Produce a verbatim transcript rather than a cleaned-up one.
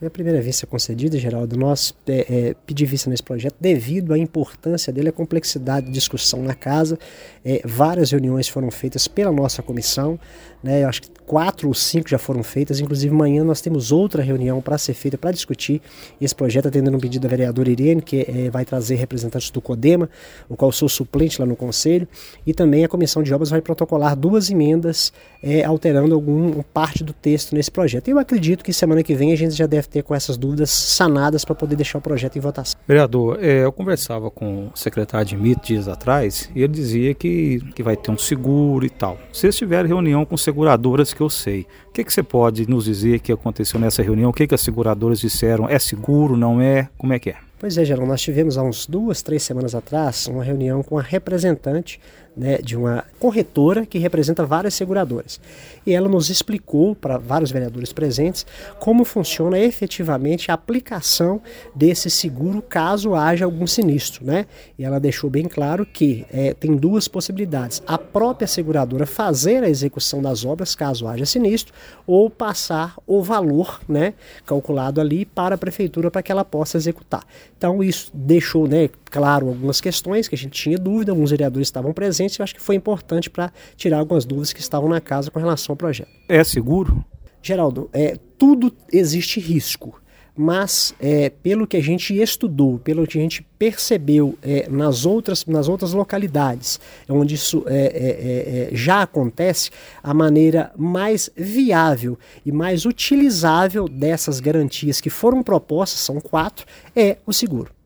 Foi a primeira vista concedida, Geraldo. Nós é, é, pedimos vista nesse projeto devido à importância dele, a complexidade de discussão na casa. É, várias reuniões foram feitas pela nossa comissão, né? Eu acho que quatro ou cinco já foram feitas. Inclusive, amanhã nós temos outra reunião para ser feita para discutir esse projeto, atendendo um pedido da vereadora Irene, que é, vai trazer representantes do CODEMA, o qual sou suplente lá no Conselho, e também a Comissão de Obras vai protocolar duas emendas é, alterando algum parte do texto nesse projeto. Eu acredito que semana que vem a gente já deve ter com essas dúvidas sanadas para poder deixar o projeto em votação. Vereador, é, eu conversava com o secretário de M I T dias atrás e ele dizia que, que vai ter um seguro e tal. Vocês tiveram reunião com seguradoras que eu sei. O que, que você pode nos dizer que aconteceu nessa reunião? O que, que as seguradoras disseram? É seguro, não é? Como é que é? Pois é, Geraldo, nós tivemos há uns duas, três semanas atrás uma reunião com a representante, né, de uma corretora que representa várias seguradoras. E ela nos explicou, para vários vereadores presentes, como funciona efetivamente a aplicação desse seguro caso haja algum sinistro, né? E ela deixou bem claro que é, tem duas possibilidades. A própria seguradora fazer a execução das obras caso haja sinistro ou passar o valor, né, calculado ali para a prefeitura para que ela possa executar. Então isso deixou, né, claro, algumas questões que a gente tinha dúvida, alguns vereadores estavam presentes. Eu acho que foi importante para tirar algumas dúvidas que estavam na casa com relação ao projeto. É seguro? Geraldo, é, tudo existe risco, mas é, pelo que a gente estudou, pelo que a gente percebeu é, nas, outras, nas outras localidades onde isso é, é, é, já acontece, a maneira mais viável e mais utilizável dessas garantias que foram propostas, são quatro, é o seguro.